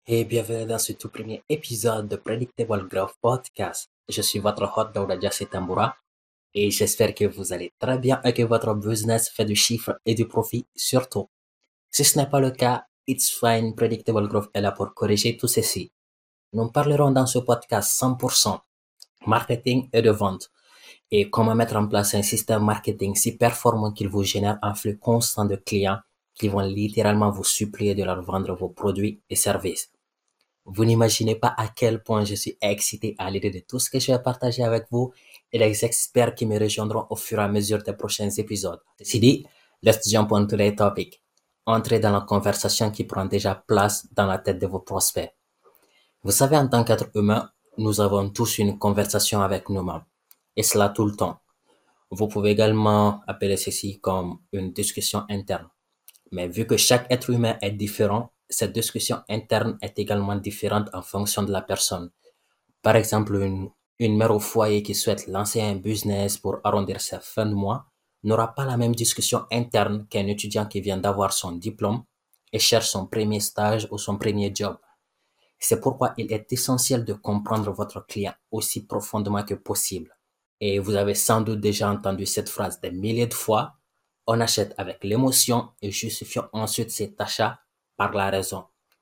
Et bienvenue dans ce tout premier épisode de Predictable Growth Podcast. Je suis votre hôte Daouda Diassi Tamboura et j'espère que vous allez très bien et que votre business fait du chiffre et du profit surtout. Si ce n'est pas le cas, it's fine, Predictable Growth est là pour corriger tout ceci. Nous parlerons dans ce podcast 100% marketing et de vente et comment mettre en place un système marketing si performant qu'il vous génère un flux constant de clients qui vont littéralement vous supplier de leur vendre vos produits et services. Vous n'imaginez pas à quel point je suis excité à l'idée de tout ce que je vais partager avec vous et les experts qui me rejoindront au fur et à mesure des prochains épisodes. Ceci dit, let's jump on to the topic. Entrez dans la conversation qui prend déjà place dans la tête de vos prospects. Vous savez, en tant qu'être humain, nous avons tous une conversation avec nous-mêmes. Et cela tout le temps. Vous pouvez également appeler ceci comme une discussion interne. Mais vu que chaque être humain est différent, cette discussion interne est également différente en fonction de la personne. Par exemple, une mère au foyer qui souhaite lancer un business pour arrondir sa fin de mois n'aura pas la même discussion interne qu'un étudiant qui vient d'avoir son diplôme et cherche son premier stage ou son premier job. C'est pourquoi il est essentiel de comprendre votre client aussi profondément que possible. Et vous avez sans doute déjà entendu cette phrase des milliers de fois. On achète avec l'émotion et justifions ensuite cet achat par la raison.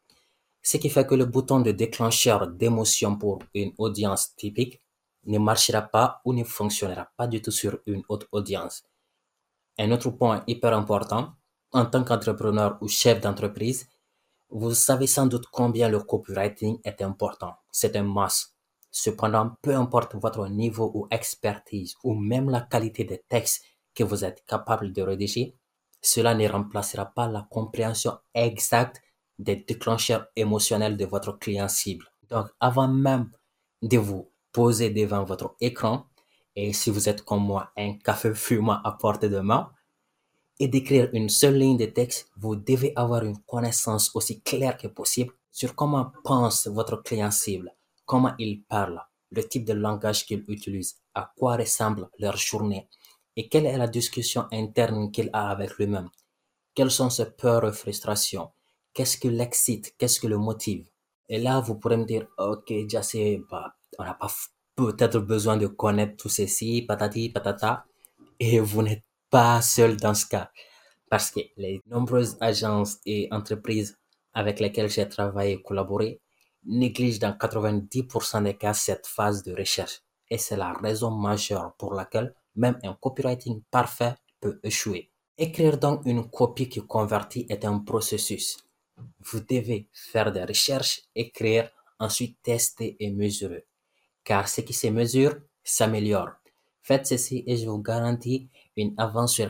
Ce qui fait que le bouton de déclencheur d'émotion pour une audience typique ne marchera pas ou ne fonctionnera pas du tout sur une autre audience. Un autre point hyper important, en tant qu'entrepreneur ou chef d'entreprise, vous savez sans doute combien le copywriting est important. C'est un must. Cependant, peu importe votre niveau ou expertise ou même la qualité des textes que vous êtes capable de rédiger, cela ne remplacera pas la compréhension exacte des déclencheurs émotionnels de votre client cible. Donc, avant même de vous poser devant votre écran, et si vous êtes comme moi, un café fumant à portée de main, et d'écrire une seule ligne de texte, vous devez avoir une connaissance aussi claire que possible sur comment pense votre client cible, comment il parle, le type de langage qu'il utilise, à quoi ressemble leur journée et quelle est la discussion interne qu'il a avec lui-même. Quelles sont ses peurs et frustrations? Qu'est-ce qui l'excite? Qu'est-ce qui le motive? Et là, vous pourrez me dire, ok, déjà bah, on n'a pas peut-être besoin de connaître tout ceci, patati, patata. Et vous n'êtes pas seul dans ce cas. Parce que les nombreuses agences et entreprises avec lesquelles j'ai travaillé et collaboré négligent dans 90% des cas cette phase de recherche. Et c'est la raison majeure pour laquelle même un copywriting parfait peut échouer. Écrire donc une copie qui convertit est un processus. Vous devez faire des recherches, écrire, ensuite tester et mesurer. Car ce qui se mesure s'améliore. Faites ceci et je vous garantis une avance sur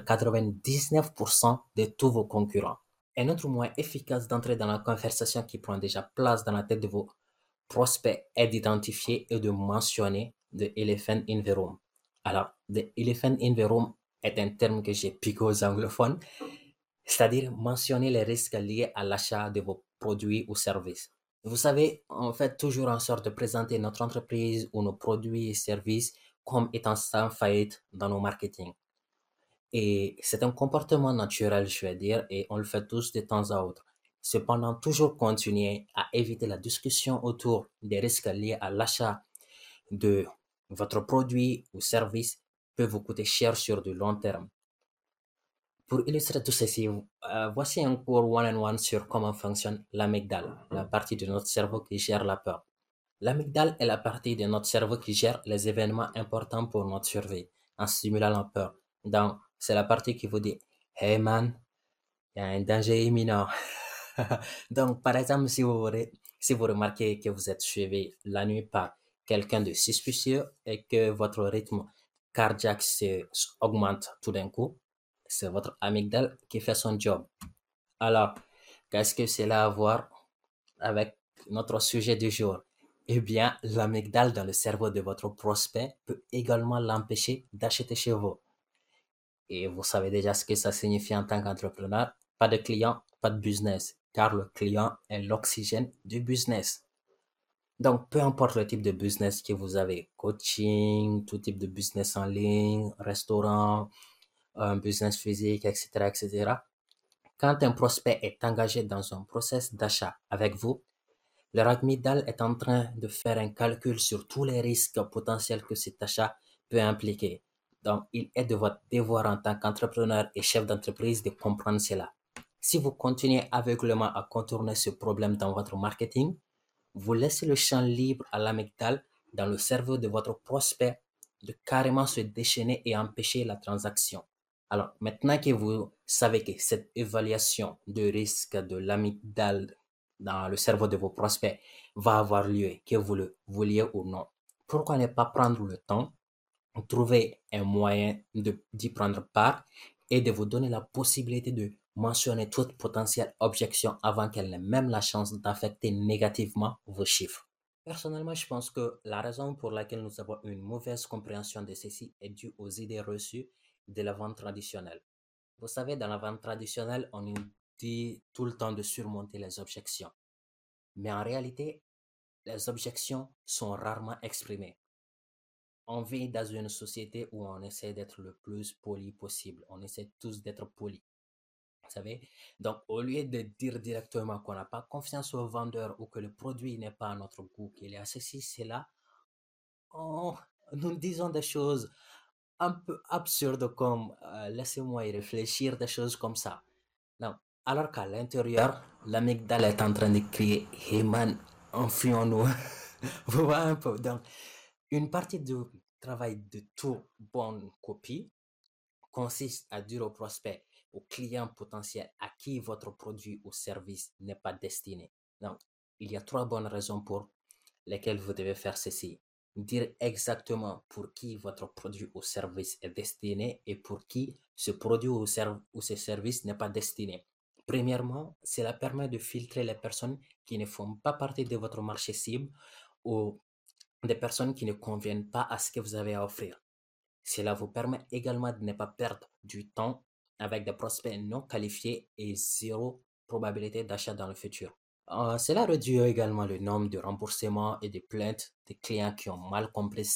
99% de tous vos concurrents. Un autre moyen efficace d'entrer dans la conversation qui prend déjà place dans la tête de vos prospects est d'identifier et de mentionner the elephant in the room. Alors, the elephant in the room est un terme que j'ai piqué aux anglophones, c'est-à-dire mentionner les risques liés à l'achat de vos produits ou services. Vous savez, on fait toujours en sorte de présenter notre entreprise ou nos produits et services comme étant sans faillite dans nos marketing. Et c'est un comportement naturel, je vais dire, et on le fait tous de temps à autre. Cependant, toujours continuer à éviter la discussion autour des risques liés à l'achat de votre produit ou service peut vous coûter cher sur du long terme. Pour illustrer tout ceci, voici un cours one-on-one sur comment fonctionne l'amygdale, la partie de notre cerveau qui gère la peur. L'amygdale est la partie de notre cerveau qui gère les événements importants pour notre survie en stimulant la peur. Donc, c'est la partie qui vous dit, hey man, il y a un danger imminent. Donc, par exemple, si vous remarquez que vous êtes suivi la nuit par quelqu'un de suspicieux et que votre rythme cardiaque augmente tout d'un coup, c'est votre amygdale qui fait son job. Alors, qu'est-ce que cela a à voir avec notre sujet du jour? Eh bien, l'amygdale dans le cerveau de votre prospect peut également l'empêcher d'acheter chez vous. Et vous savez déjà ce que ça signifie en tant qu'entrepreneur. Pas de client, pas de business, car le client est l'oxygène du business. Donc, peu importe le type de business que vous avez, coaching, tout type de business en ligne, restaurant, un business physique, etc., etc. Quand un prospect est engagé dans un process d'achat avec vous, Leur amygdale est en train de faire un calcul sur tous les risques potentiels que cet achat peut impliquer. Donc, il est de votre devoir en tant qu'entrepreneur et chef d'entreprise de comprendre cela. Si vous continuez aveuglément à contourner ce problème dans votre marketing, vous laissez le champ libre à l'amygdale dans le cerveau de votre prospect de carrément se déchaîner et empêcher la transaction. Alors, maintenant que vous savez que cette évaluation de risque de l'amygdale dans le cerveau de vos prospects va avoir lieu, que vous le vouliez ou non, pourquoi ne pas prendre le temps, trouver un moyen d'y prendre part et de vous donner la possibilité de mentionner toute potentielle objection avant qu'elle n'ait même la chance d'affecter négativement vos chiffres. Personnellement, je pense que la raison pour laquelle nous avons une mauvaise compréhension de ceci est due aux idées reçues de la vente traditionnelle. Vous savez, dans la vente traditionnelle, on nous dit tout le temps de surmonter les objections. Mais en réalité, les objections sont rarement exprimées. On vit dans une société où on essaie d'être le plus poli possible. On essaie tous d'être polis. Vous savez? Donc, au lieu de dire directement qu'on n'a pas confiance au vendeur ou que le produit n'est pas à notre goût, qu'il est à ceci, c'est là, oh, nous disons des choses un peu absurdes comme, laissez-moi y réfléchir, des choses comme ça. Non. Alors qu'à l'intérieur, l'amygdale est en train de crier, hey man, enfuons-nous. Vous voyez un peu. Donc, une partie du travail de tout bonne copie consiste à dire au prospect, au client potentiel à qui votre produit ou service n'est pas destiné. Donc, il y a trois bonnes raisons pour lesquelles vous devez faire ceci. Dire exactement pour qui votre produit ou service est destiné et pour qui ce produit ou ce service n'est pas destiné. Premièrement, cela permet de filtrer les personnes qui ne font pas partie de votre marché cible ou des personnes qui ne conviennent pas à ce que vous avez à offrir. Cela vous permet également de ne pas perdre du temps avec des prospects non qualifiés et zéro probabilité d'achat dans le futur. Cela réduit également le nombre de remboursements et de plaintes des clients qui ont mal compris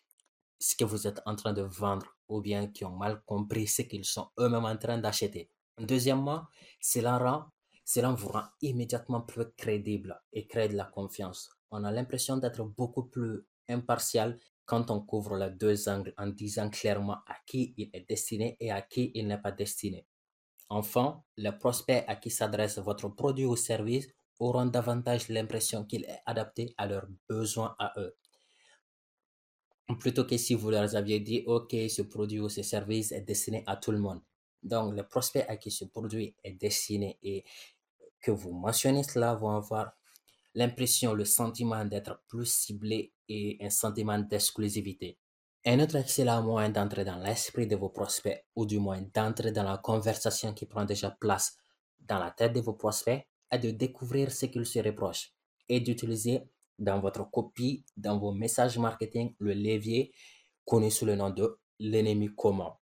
ce que vous êtes en train de vendre ou bien qui ont mal compris ce qu'ils sont eux-mêmes en train d'acheter. Deuxièmement, cela rend, cela vous rend immédiatement plus crédible et crée de la confiance. On a l'impression d'être beaucoup plus impartial quand on couvre les deux angles en disant clairement à qui il est destiné et à qui il n'est pas destiné. Enfin, les prospects à qui s'adresse votre produit ou service auront davantage l'impression qu'il est adapté à leurs besoins à eux. Plutôt que si vous leur aviez dit, OK, ce produit ou ce service est destiné à tout le monde. Donc, les prospects à qui ce produit est destiné et que vous mentionnez cela vont avoir l'impression, le sentiment d'être plus ciblé et un sentiment d'exclusivité. Un autre excellent moyen d'entrer dans l'esprit de vos prospects, ou du moins d'entrer dans la conversation qui prend déjà place dans la tête de vos prospects, est de découvrir ce qu'ils se reprochent et d'utiliser dans votre copie, dans vos messages marketing, le levier connu sous le nom de l'ennemi commun.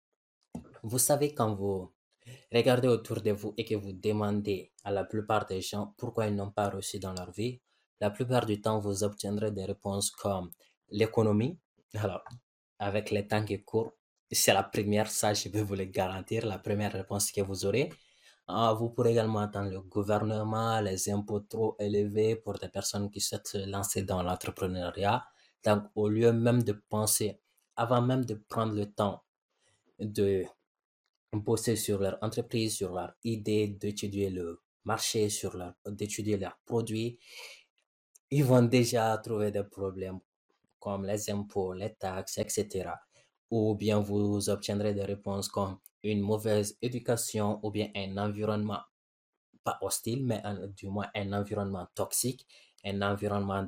Vous savez, quand vous regardez autour de vous et que vous demandez à la plupart des gens pourquoi ils n'ont pas réussi dans leur vie, la plupart du temps, vous obtiendrez des réponses comme l'économie. Alors, avec les temps qui courent, c'est la première, ça je peux vous le garantir, la première réponse que vous aurez. Vous pourrez également entendre le gouvernement, les impôts trop élevés pour des personnes qui souhaitent se lancer dans l'entrepreneuriat. Donc, au lieu même de penser, avant même de prendre le temps de bosser sur leur entreprise, sur leur idée, d'étudier le marché, d'étudier leurs produits, ils vont déjà trouver des problèmes comme les impôts, les taxes, etc. Ou bien vous obtiendrez des réponses comme une mauvaise éducation ou bien un environnement pas hostile, mais du moins un environnement toxique, un environnement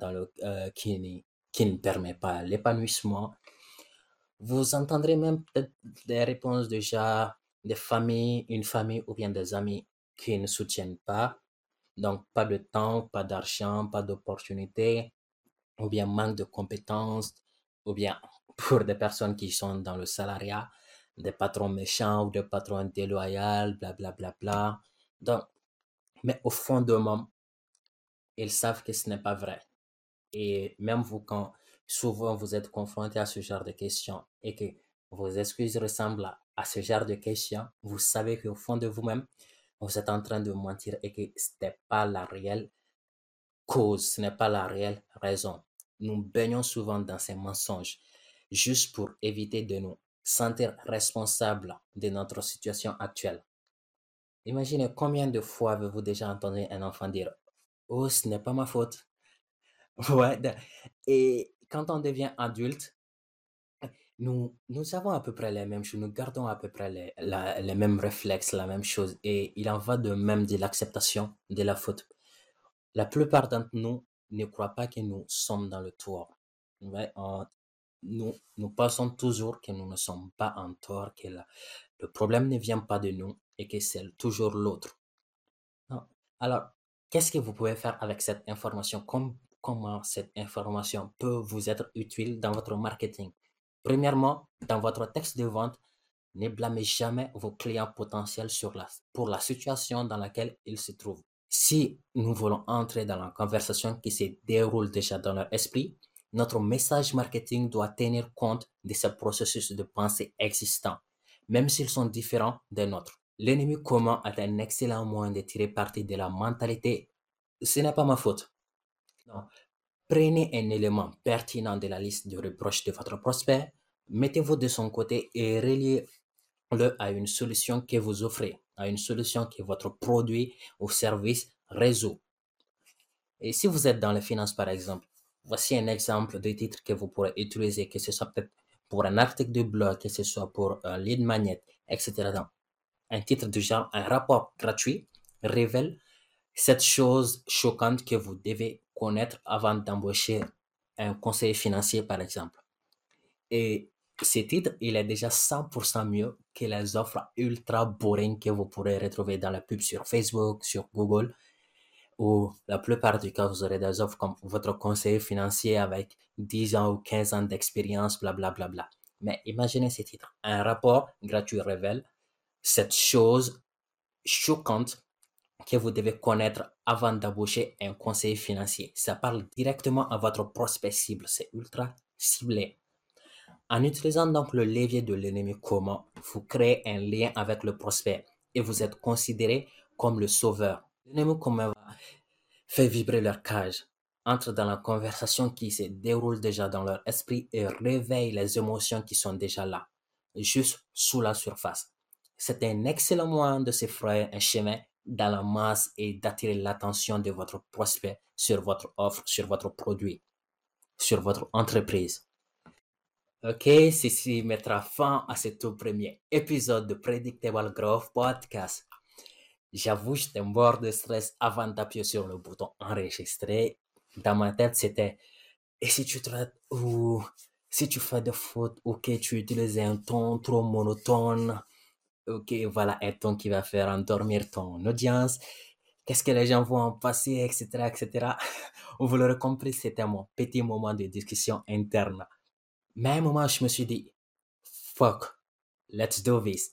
qui ne permet pas l'épanouissement. Vous entendrez même peut-être des réponses déjà des familles, une famille ou bien des amis qui ne soutiennent pas. Donc, pas de temps, pas d'argent, pas d'opportunités, ou bien manque de compétences, ou bien pour des personnes qui sont dans le salariat, des patrons méchants ou des patrons déloyaux, bla bla bla bla. Donc, mais au fond d'eux-mêmes, ils savent que ce n'est pas vrai. Et même vous, quand souvent vous êtes confronté à ce genre de questions et que vos excuses ressemblent à ce genre de questions, vous savez qu'au fond de vous-même, vous êtes en train de mentir et que ce n'est pas la réelle cause, ce n'est pas la réelle raison. Nous baignons souvent dans ces mensonges juste pour éviter de nous sentir responsables de notre situation actuelle. Imaginez combien de fois avez-vous déjà entendu un enfant dire: «Oh, ce n'est pas ma faute». Ouais, et quand on devient adulte, nous avons à peu près les mêmes choses, nous gardons à peu près les mêmes réflexes, la même chose, et il en va de même de l'acceptation de la faute. La plupart d'entre nous ne croient pas que nous sommes dans le tort. Ouais, nous pensons toujours que nous ne sommes pas en tort, que le problème ne vient pas de nous et que c'est toujours l'autre. Non. Alors, qu'est-ce que vous pouvez faire avec cette information? Comment cette information peut vous être utile dans votre marketing? Premièrement, dans votre texte de vente, ne blâmez jamais vos clients potentiels pour la situation dans laquelle ils se trouvent. Si nous voulons entrer dans la conversation qui se déroule déjà dans leur esprit, notre message marketing doit tenir compte de ce processus de pensée existant, même s'ils sont différents des nôtres. L'ennemi commun est un excellent moyen de tirer parti de la mentalité. Ce n'est pas ma faute. Non. Prenez un élément pertinent de la liste de reproches de votre prospect, mettez-vous de son côté et reliez-le à une solution que vous offrez, à une solution que votre produit ou service résout. Et si vous êtes dans les finances, par exemple, voici un exemple de titre que vous pourrez utiliser, que ce soit peut-être pour un article de blog, que ce soit pour un lead magnet, etc. Donc, un titre du genre, un rapport gratuit révèle cette chose choquante que vous devez connaître avant d'embaucher un conseiller financier, par exemple. Et ce titre, il est déjà 100% mieux que les offres ultra boring que vous pourrez retrouver dans la pub sur Facebook, sur Google, où la plupart du cas, vous aurez des offres comme votre conseiller financier avec 10 ans ou 15 ans d'expérience, blablabla. Bla, bla. Mais imaginez ce titre. Un rapport gratuit révèle cette chose choquante que vous devez connaître avant d'embaucher un conseiller financier. Ça parle directement à votre prospect cible. C'est ultra ciblé. En utilisant donc le levier de l'ennemi commun, vous créez un lien avec le prospect et vous êtes considéré comme le sauveur. L'ennemi commun fait vibrer leur cage, entre dans la conversation qui se déroule déjà dans leur esprit et réveille les émotions qui sont déjà là, juste sous la surface. C'est un excellent moyen de se frayer un chemin dans la masse et d'attirer l'attention de votre prospect sur votre offre, sur votre produit, sur votre entreprise. Ok, ceci mettra fin à ce tout premier épisode de Predictable Growth Podcast. J'avoue, j'étais mort de stress avant d'appuyer sur le bouton enregistrer. Dans ma tête, c'était, et si tu traites ou si tu fais des fautes ou que tu utilises un ton trop monotone, ok, voilà un ton qui va faire endormir ton audience. Qu'est-ce que les gens vont en passer, etc., etc. Vous l'aurez compris, c'était mon petit moment de discussion interne. Mais à un moment, je me suis dit, fuck, let's do this.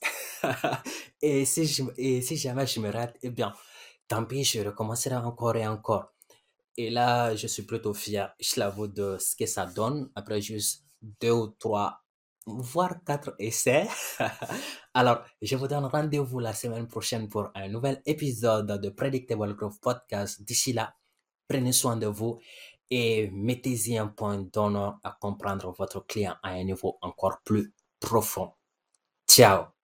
Et si jamais je me rate, eh bien, tant pis, je recommencerai encore et encore. Et là, je suis plutôt fier, je l'avoue, de ce que ça donne après juste 2 ou 3, voire 4 essais. Alors, je vous donne rendez-vous la semaine prochaine pour un nouvel épisode de Predictable Growth Podcast. D'ici là, prenez soin de vous et mettez-y un point d'honneur à comprendre votre client à un niveau encore plus profond. Ciao!